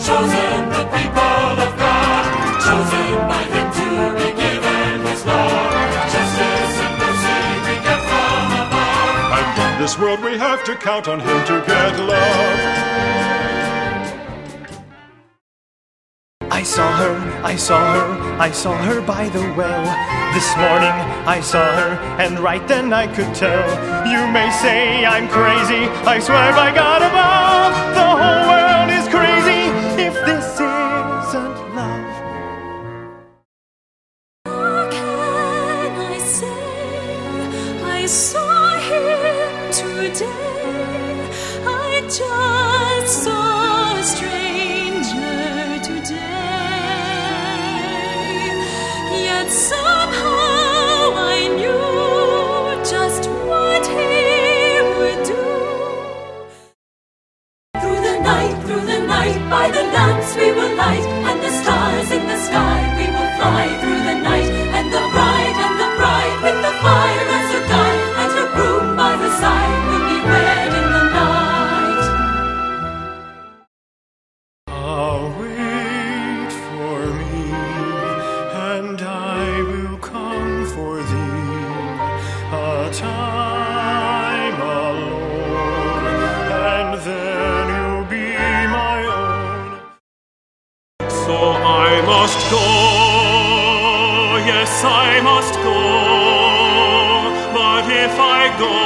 chosen, the people of God, chosen by Him to be given His law. Justice and mercy we get from above. And in this world we have to count on Him to get love. I saw her by the well. This morning I saw her, and right then I could tell. You may say I'm crazy, I swear by God above, the whole world is crazy if this isn't love. How can I say I saw him today? I just saw a stranger today. Yet somehow I knew just what he would do. Through the night, by the lamps we will light, and the stars in the sky we will fly through the night. And the bride with the fire as her guide, and her groom by her side will be wed in the night. Wait for me, and I will come for thee. A time alone, and then you'll be my own. So I must go, yes I must go. But if I go,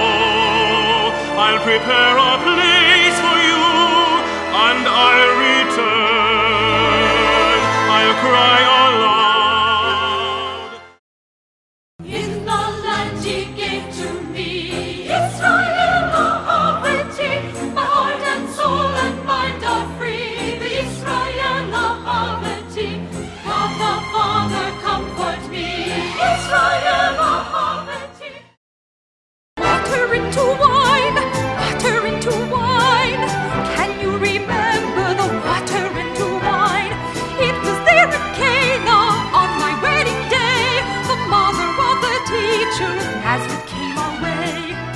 I'll prepare a place for you, and I'll return, I'll cry aloud. In the land ye gave to me, Israel, Ahavati, my heart and soul and mind are free. The Israel, Ahavati, God the Father, comfort me. Israel, Ahavati. Water into wine, water into wine. Can you remember the water into wine? It was there in Cana on my wedding day. The mother of the teacher of Nazareth came our way.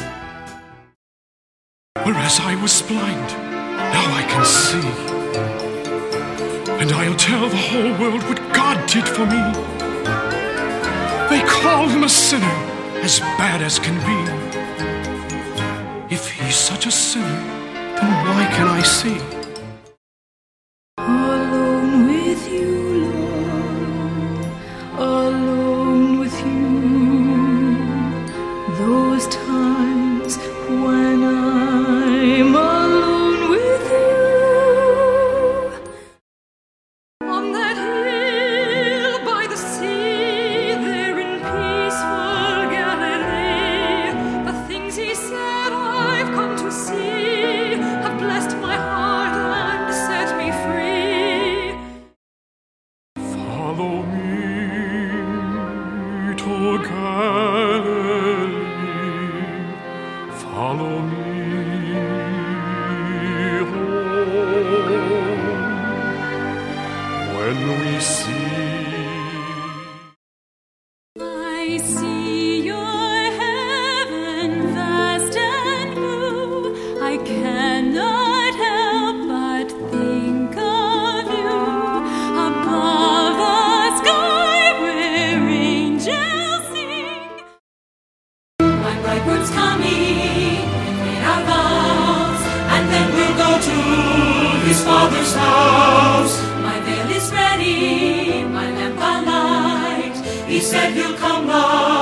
Whereas I was blind, now I can see. And I'll tell the whole world what God did for me. They call him a sinner, as bad as can be. If he's such a sinner, then why can I see? Alone with you, Lord, alone with you. Those times when I'm alone with you. On that hill by the sea, there in peaceful Galilee, the things he said I've come to see have blessed my heart and set me free. Follow me to Galilee. Follow me home. When we see I see your heaven vast and blue. I cannot help but think of you above the sky where angels sing. My bridegroom's coming, in our vows, and then we'll go to his father's house. My veil is ready, my lamp I light. He said he'll come light.